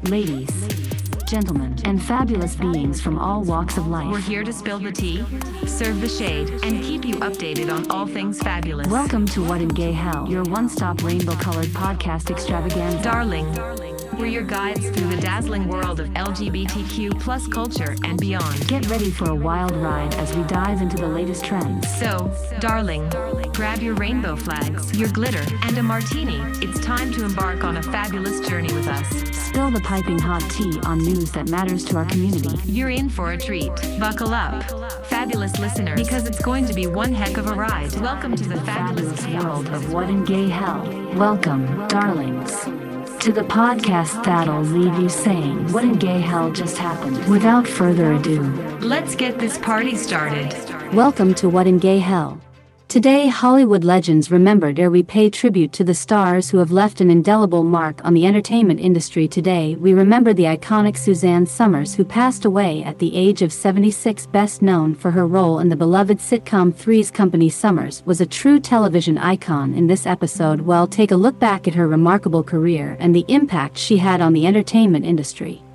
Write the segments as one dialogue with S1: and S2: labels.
S1: ladies, gentlemen, and fabulous beings from all walks of life.
S2: We're here to spill the tea, serve the shade, and keep you updated on all things fabulous.
S1: Welcome to What in Gay Hell, your one-stop rainbow-colored podcast extravaganza.
S2: Darling, we're your guides through the dazzling world of LGBTQ plus culture and beyond.
S1: Get ready for a wild ride as we dive into the latest trends.
S2: So, darling, grab your rainbow flags, your glitter, and a martini. It's time to embark on a fabulous journey with us.
S1: Spill the piping hot tea on news that matters to our community.
S2: You're in for a treat. Buckle up, fabulous listeners, because it's going to be one heck of a ride. Welcome to the fabulous
S1: world of What in Gay Hell. Welcome, darlings, to the podcast that'll leave you saying, what in gay hell just happened? Without further ado,
S2: let's get this party started.
S1: Welcome to What in Gay Hell. Today, Hollywood legends remembered ere we pay tribute to the stars who have left an indelible mark on the entertainment industry. Today, we remember the iconic Suzanne Somers, who passed away at the age of 76. Best known for her role in the beloved sitcom Three's Company, Somers was a true television icon. In this episode, we'll take a look back at her remarkable career and the impact she had on the entertainment industry.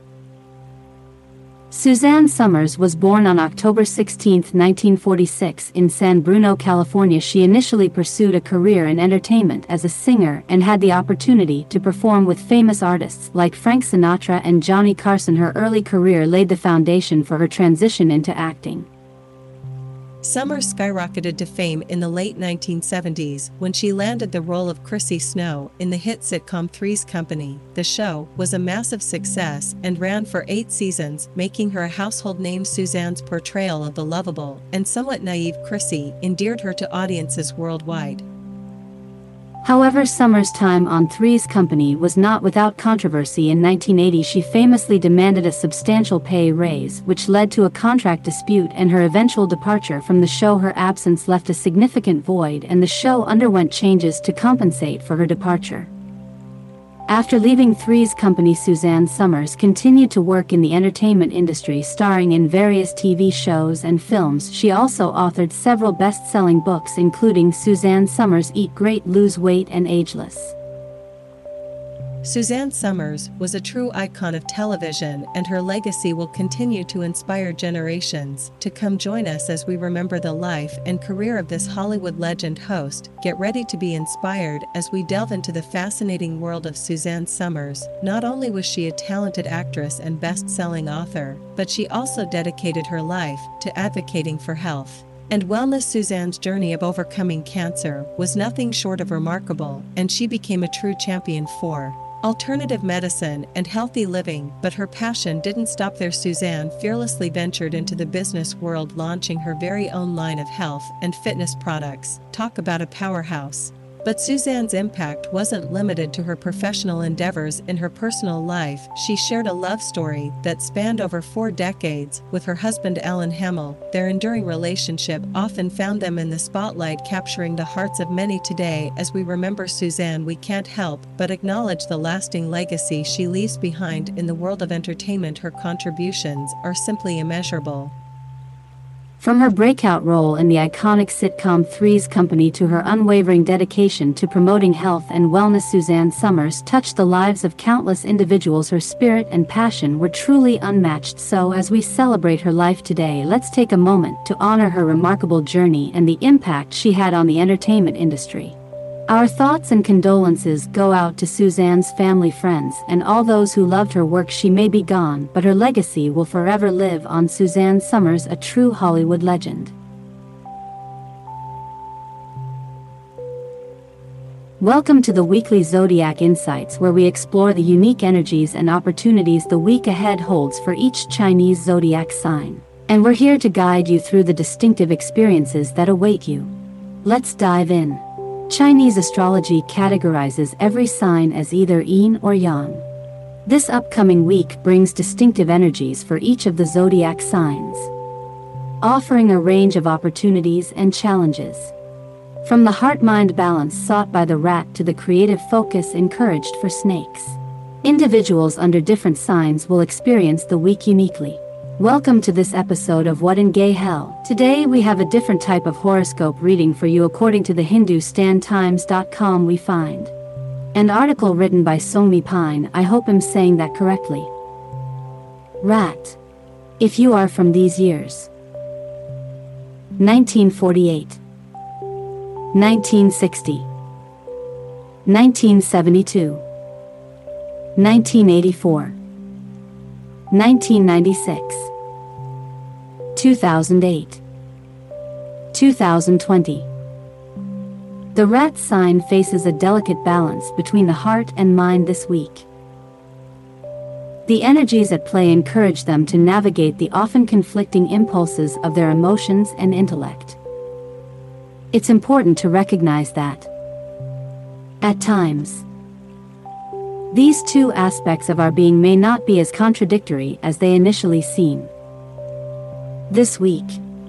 S1: Suzanne Somers was born on October 16, 1946, in San Bruno, California. She initially pursued a career in entertainment as a singer and had the opportunity to perform with famous artists like Frank Sinatra and Johnny Carson. Her early career laid the foundation for her transition into acting.
S3: Somers skyrocketed to fame in the late 1970s when she landed the role of Chrissy Snow in the hit sitcom Three's Company. The show was a massive success and ran for 8 seasons, making her a household name. Suzanne's portrayal of the lovable and somewhat naive Chrissy endeared her to audiences worldwide.
S1: However, Somers' time on Three's Company was not without controversy. In 1980, she famously demanded a substantial pay raise, which led to a contract dispute and her eventual departure from the show. Her absence left a significant void, and the show underwent changes to compensate for her departure. After leaving Three's Company, Suzanne Somers continued to work in the entertainment industry, starring in various TV shows and films. She also authored several best-selling books, including Suzanne Somers Eat Great, Lose Weight, and Ageless.
S3: Suzanne Somers was a true icon of television, and her legacy will continue to inspire generations to come. Join us as we remember the life and career of this Hollywood legend host. Get ready to be inspired as we delve into the fascinating world of Suzanne Somers. Not only was she a talented actress and best-selling author, but she also dedicated her life to advocating for health and wellness. Suzanne's journey of overcoming cancer was nothing short of remarkable, and she became a true champion for alternative medicine and healthy living. But her passion didn't stop there. Suzanne fearlessly ventured into the business world, launching her very own line of health and fitness products. Talk about a powerhouse. But Suzanne's impact wasn't limited to her professional endeavors. In her personal life, she shared a love story that spanned over 4 decades with her husband Alan Hamill. Their enduring relationship often found them in the spotlight, capturing the hearts of many. Today, as we remember Suzanne, we can't help but acknowledge the lasting legacy she leaves behind in the world of entertainment. Her contributions are simply immeasurable.
S1: From her breakout role in the iconic sitcom Three's Company to her unwavering dedication to promoting health and wellness, Suzanne Somers touched the lives of countless individuals. Her spirit and passion were truly unmatched. So, as we celebrate her life today, let's take a moment to honor her remarkable journey and the impact she had on the entertainment industry. Our thoughts and condolences go out to Suzanne's family, friends, and all those who loved her work. She may be gone, but her legacy will forever live on. Suzanne Somers, a true Hollywood legend. Welcome to the weekly Zodiac Insights, where we explore the unique energies and opportunities the week ahead holds for each Chinese zodiac sign. And we're here to guide you through the distinctive experiences that await you. Let's dive in. Chinese astrology categorizes every sign as either yin or yang. This upcoming week brings distinctive energies for each of the zodiac signs, offering a range of opportunities and challenges. From the heart-mind balance sought by the rat to the creative focus encouraged for snakes, individuals under different signs will experience the week uniquely. Welcome to this episode of What in Gay Hell. Today we have a different type of horoscope reading for you according to the HindustanTimes.com. We find An article written by Songmi Pine, I hope I'm saying that correctly. Rat. If you are from these years. 1948. 1960. 1972. 1984. 1996. 2008. 2020. The rat sign faces a delicate balance between the heart and mind this week. The energies at play encourage them to navigate the often conflicting impulses of their emotions and intellect. It's important to recognize that, at times, these two aspects of our being may not be as contradictory as they initially seem. This week,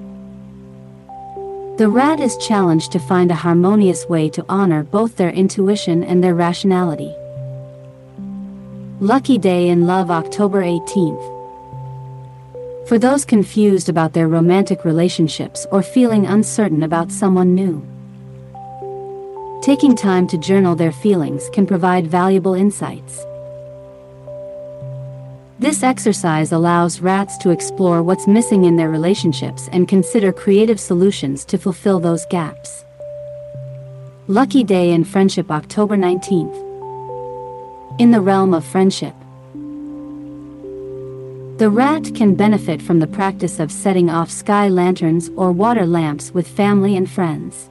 S1: the rat is challenged to find a harmonious way to honor both their intuition and their rationality. Lucky day in love, October 18th. For those confused about their romantic relationships or feeling uncertain about someone new, taking time to journal their feelings can provide valuable insights. This exercise allows rats to explore what's missing in their relationships and consider creative solutions to fulfill those gaps. Lucky day in friendship, October 19th. In the realm of friendship, the rat can benefit from the practice of setting off sky lanterns or water lamps with family and friends.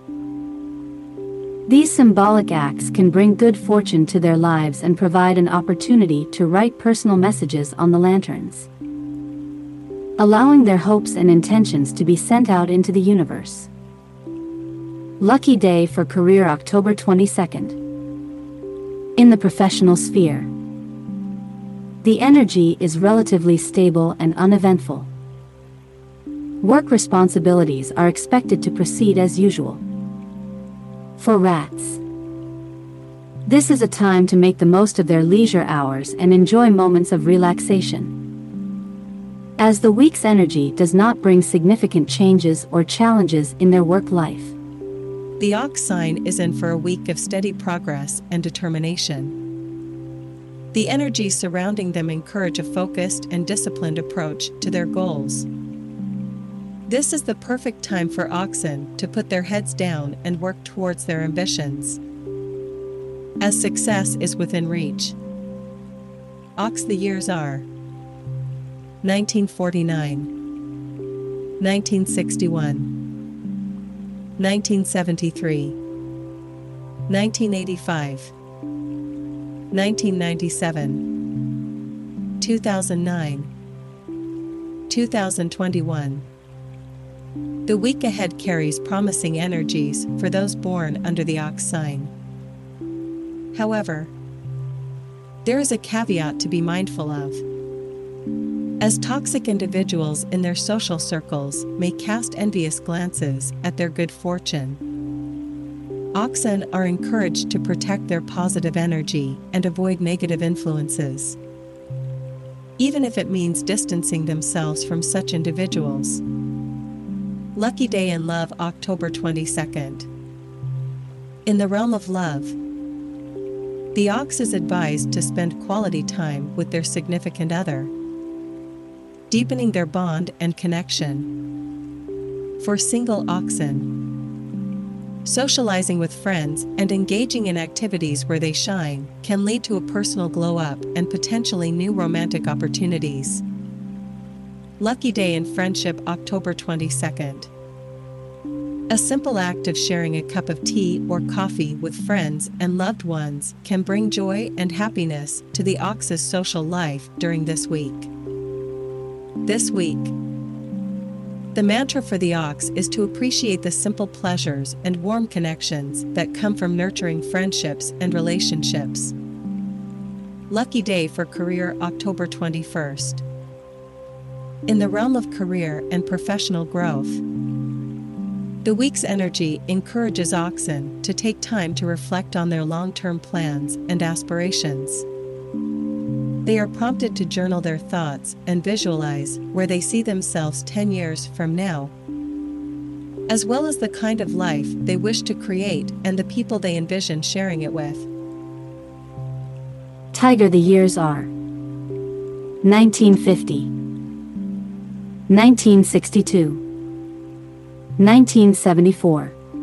S1: These symbolic acts can bring good fortune to their lives and provide an opportunity to write personal messages on the lanterns, allowing their hopes and intentions to be sent out into the universe. Lucky day for career, October 22nd. In the professional sphere, the energy is relatively stable and uneventful. Work responsibilities are expected to proceed as usual. For rats, this is a time to make the most of their leisure hours and enjoy moments of relaxation. As the week's energy does not bring significant changes or challenges in their work life,
S3: The ox sign is in for a week of steady progress and determination. The energies surrounding them encourage a focused and disciplined approach to their goals. This is the perfect time for oxen to put their heads down and work towards their ambitions, as success is within reach. Ox the years are 1949, 1961, 1973, 1985, 1997, 2009, 2021. The week ahead carries promising energies for those born under the ox sign. However, there is a caveat to be mindful of, as toxic individuals in their social circles may cast envious glances at their good fortune. Oxen are encouraged to protect their positive energy and avoid negative influences, even if it means distancing themselves from such individuals. Lucky day in love, October 22nd. In the realm of love, the ox is advised to spend quality time with their significant other, deepening their bond and connection. For single oxen, socializing with friends and engaging in activities where they shine can lead to a personal glow-up and potentially new romantic opportunities. Lucky day in friendship, October 22nd. A simple act of sharing a cup of tea or coffee with friends and loved ones can bring joy and happiness to the ox's social life during this week. This week, the mantra for the ox is to appreciate the simple pleasures and warm connections that come from nurturing friendships and relationships. Lucky day for career, October 21st. In the realm of career and professional growth, the week's energy encourages oxen to take time to reflect on their long-term plans and aspirations. They are prompted to journal their thoughts and visualize where they see themselves 10 years from now, as well as the kind of life they wish to create and the people they envision sharing it with.
S1: Tiger, the years are 1950, 1962, 1974,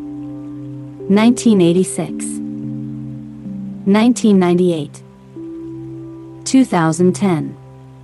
S1: 1986, 1998, 2010,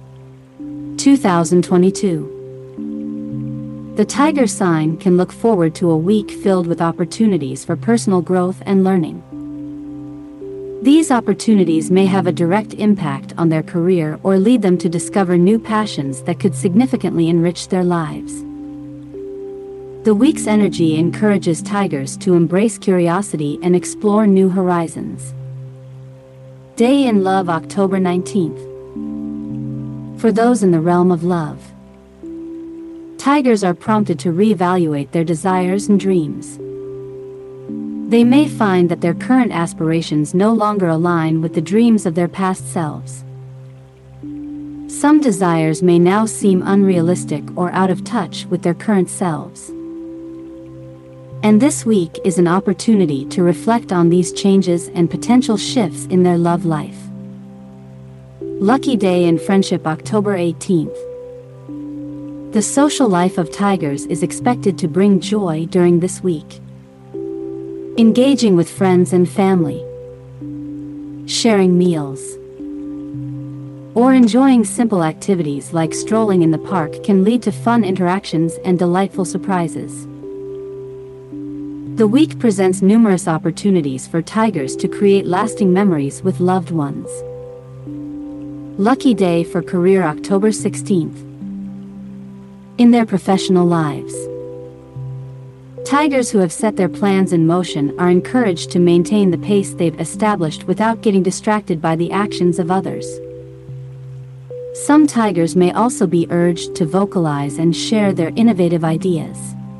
S1: 2022. The Tiger sign can look forward to a week filled with opportunities for personal growth and learning. These opportunities may have a direct impact on their career or lead them to discover new passions that could significantly enrich their lives. The week's energy encourages Tigers to embrace curiosity and explore new horizons. Day in Love, October 19th. For those in the realm of love, Tigers are prompted to reevaluate their desires and dreams. They may find that their current aspirations no longer align with the dreams of their past selves. Some desires may now seem unrealistic or out of touch with their current selves. And this week is an opportunity to reflect on these changes and potential shifts in their love life. Lucky day in friendship, October 18th. The social life of Tigers is expected to bring joy during this week. Engaging with friends and family, sharing meals, or enjoying simple activities like strolling in the park can lead to fun interactions and delightful surprises. The week presents numerous opportunities for Tigers to create lasting memories with loved ones. Lucky day for career, October 16th. In their professional lives, Tigers who have set their plans in motion are encouraged to maintain the pace they've established without getting distracted by the actions of others. Some Tigers may also be urged to vocalize and share their innovative ideas,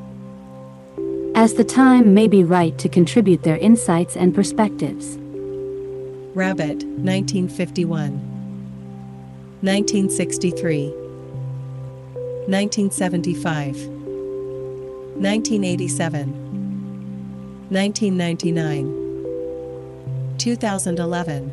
S1: as the time may be right to contribute their insights and perspectives.
S3: Rabbit, 1951, 1963, 1975, 1987, 1999, 2011,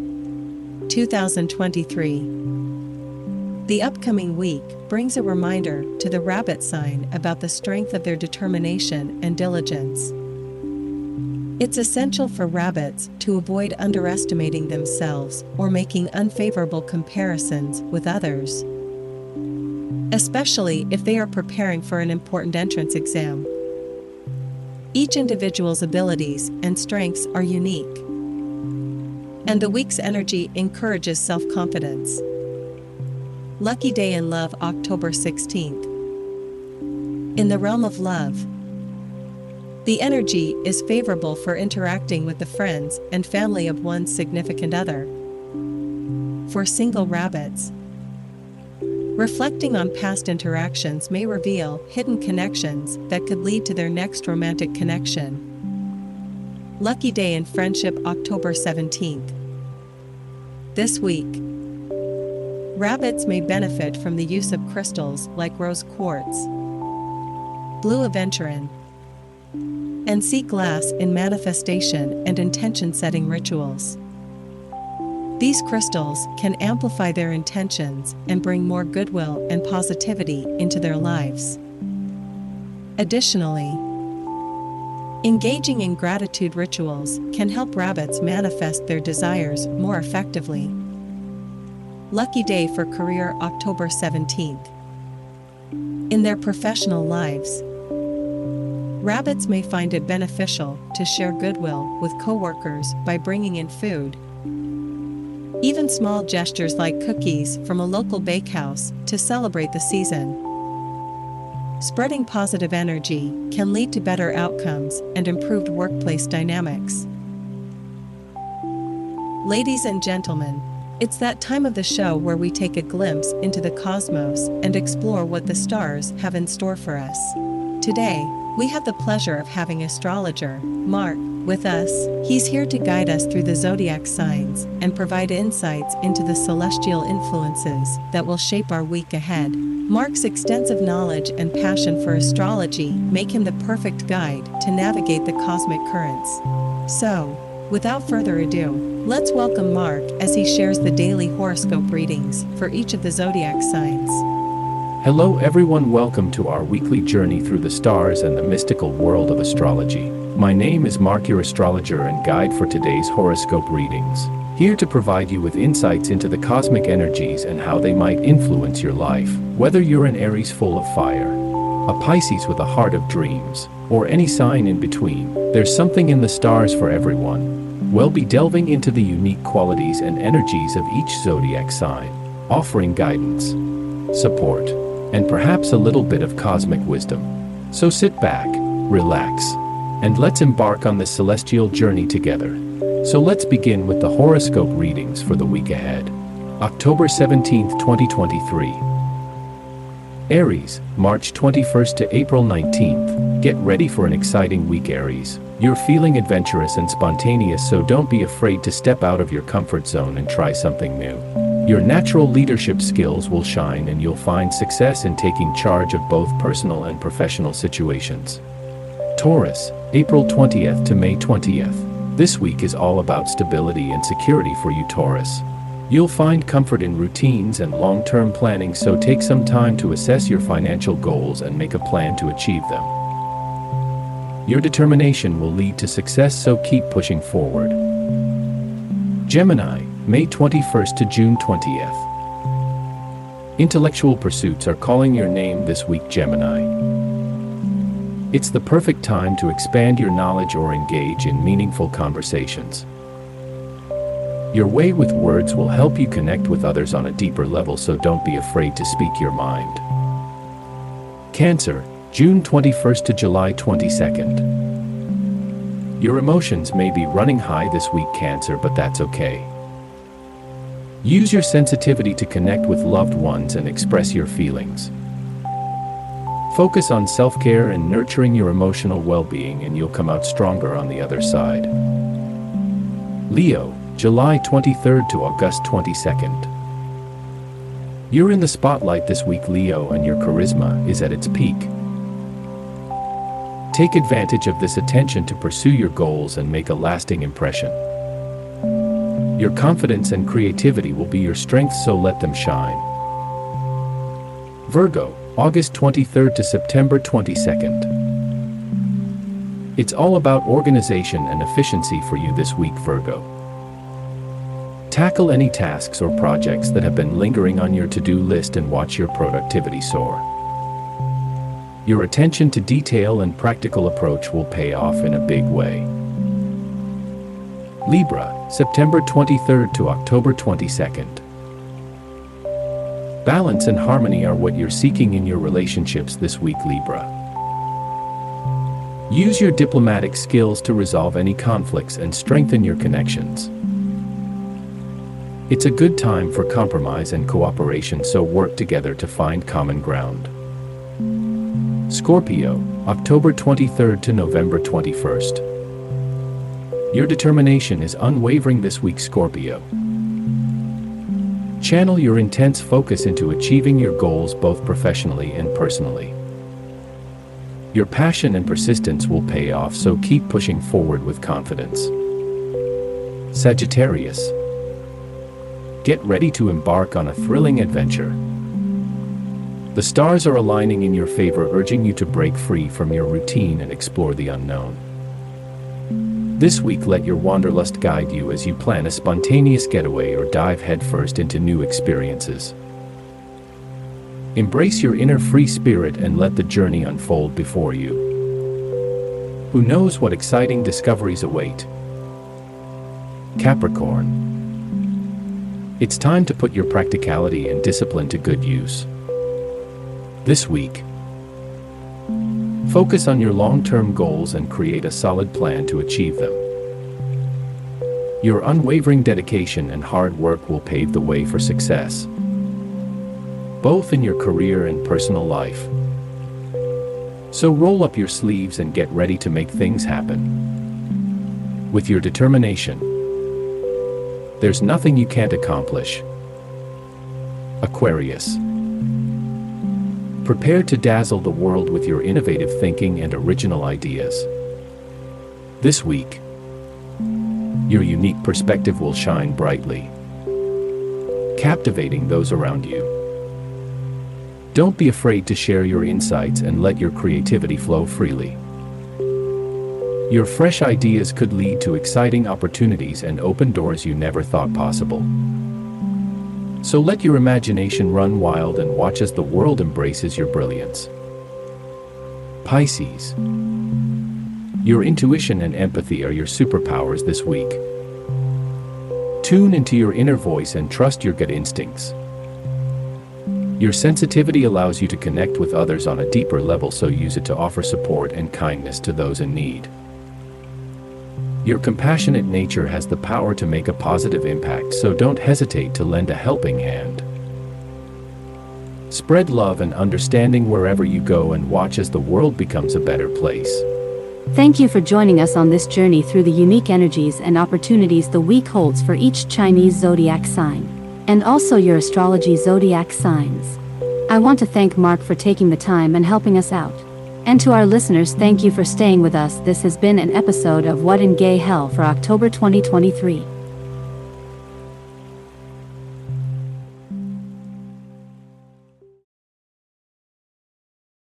S3: 2023. The upcoming week brings a reminder to the Rabbit sign about the strength of their determination and diligence. It's essential for rabbits to avoid underestimating themselves or making unfavorable comparisons with others, especially if they are preparing for an important entrance exam. Each individual's abilities and strengths are unique, and the week's energy encourages self-confidence. Lucky day in love, October 16th. In the realm of love, the energy is favorable for interacting with the friends and family of one's significant other. For single rabbits, reflecting on past interactions may reveal hidden connections that could lead to their next romantic connection. Lucky day in friendship, October 17th. This week, rabbits may benefit from the use of crystals like rose quartz, blue aventurine, and sea glass in manifestation and intention-setting rituals. These crystals can amplify their intentions and bring more goodwill and positivity into their lives. Additionally, engaging in gratitude rituals can help rabbits manifest their desires more effectively. Lucky day for career, October 17th. In their professional lives, rabbits may find it beneficial to share goodwill with coworkers by bringing in food. Even small gestures like cookies from a local bakehouse to celebrate the season. Spreading positive energy can lead to better outcomes and improved workplace dynamics. Ladies and gentlemen, it's that time of the show where we take a glimpse into the cosmos and explore what the stars have in store for us. Today, we have the pleasure of having astrologer Mark with us. He's here to guide us through the zodiac signs and provide insights into the celestial influences that will shape our week ahead. Mark's extensive knowledge and passion for astrology make him the perfect guide to navigate the cosmic currents. So, Without further ado, let's welcome Mark as he shares the daily horoscope readings for each of the zodiac signs.
S4: Hello everyone, welcome to our weekly journey through the stars and the mystical world of astrology. My name is Mark, your astrologer and guide for today's horoscope readings, here to provide you with insights into the cosmic energies and how they might influence your life. Whether you're an Aries full of fire, a Pisces with a heart of dreams, or any sign in between, there's something in the stars for everyone. We'll be delving into the unique qualities and energies of each zodiac sign, offering guidance, support, and perhaps a little bit of cosmic wisdom. So sit back, relax, and let's embark on this celestial journey together. So let's begin with the horoscope readings for the week ahead. October 17th, 2023. Aries, March 21st to April 19th. Get ready for an exciting week, Aries. You're feeling adventurous and spontaneous, so don't be afraid to step out of your comfort zone and try something new. Your natural leadership skills will shine and you'll find success in taking charge of both personal and professional situations. Taurus, April 20th to May 20th. This week is all about stability and security for you, Taurus. You'll find comfort in routines and long-term planning, so take some time to assess your financial goals and make a plan to achieve them. Your determination will lead to success, so keep pushing forward. Gemini, May 21st to June 20th. Intellectual pursuits are calling your name this week, Gemini. It's the perfect time to expand your knowledge or engage in meaningful conversations. Your way with words will help you connect with others on a deeper level, so don't be afraid to speak your mind. Cancer, June 21st to July 22nd. Your emotions may be running high this week, Cancer, but that's okay. Use your sensitivity to connect with loved ones and express your feelings. Focus on self-care and nurturing your emotional well-being, and you'll come out stronger on the other side. Leo, July 23rd to August 22nd. You're in the spotlight this week, Leo, and your charisma is at its peak. Take advantage of this attention to pursue your goals and make a lasting impression. Your confidence and creativity will be your strengths, so let them shine. Virgo, August 23rd to September 22nd. It's all about organization and efficiency for you this week, Virgo. Tackle any tasks or projects that have been lingering on your to-do list and watch your productivity soar. Your attention to detail and practical approach will pay off in a big way. Libra, September 23rd to October 22nd. Balance and harmony are what you're seeking in your relationships this week, Libra. Use your diplomatic skills to resolve any conflicts and strengthen your connections. It's a good time for compromise and cooperation, so work together to find common ground. Scorpio, October 23rd to November 21st. Your determination is unwavering this week, Scorpio. Channel your intense focus into achieving your goals both professionally and personally. Your passion and persistence will pay off, so keep pushing forward with confidence. Sagittarius, get ready to embark on a thrilling adventure. The stars are aligning in your favor, urging you to break free from your routine and explore the unknown. This week, let your wanderlust guide you as you plan a spontaneous getaway or dive headfirst into new experiences. Embrace your inner free spirit and let the journey unfold before you. Who knows what exciting discoveries await? Capricorn, it's time to put your practicality and discipline to good use. This week, focus on your long-term goals and create a solid plan to achieve them. Your unwavering dedication and hard work will pave the way for success, both in your career and personal life. So roll up your sleeves and get ready to make things happen. With your determination, there's nothing you can't accomplish. Aquarius, prepare to dazzle the world with your innovative thinking and original ideas. This week, Your unique perspective will shine brightly, captivating those around you. Don't be afraid to share your insights and let your creativity flow freely. Your fresh ideas could lead to exciting opportunities and open doors you never thought possible. So let your imagination run wild and watch as the world embraces your brilliance. Pisces. Your intuition and empathy are your superpowers this week. Tune into your inner voice and trust your gut instincts. Your sensitivity allows you to connect with others on a deeper level, so use it to offer support and kindness to those in need. Your compassionate nature has the power to make a positive impact, so don't hesitate to lend a helping hand. Spread love and understanding wherever you go and watch as the world becomes a better place.
S1: Thank you for joining us on this journey through the unique energies and opportunities the week holds for each Chinese zodiac sign, and also your astrology zodiac signs. I want to thank Mark for taking the time and helping us out. And to our listeners, thank you for staying with us. This has been an episode of What in Gay Hell for October 2023.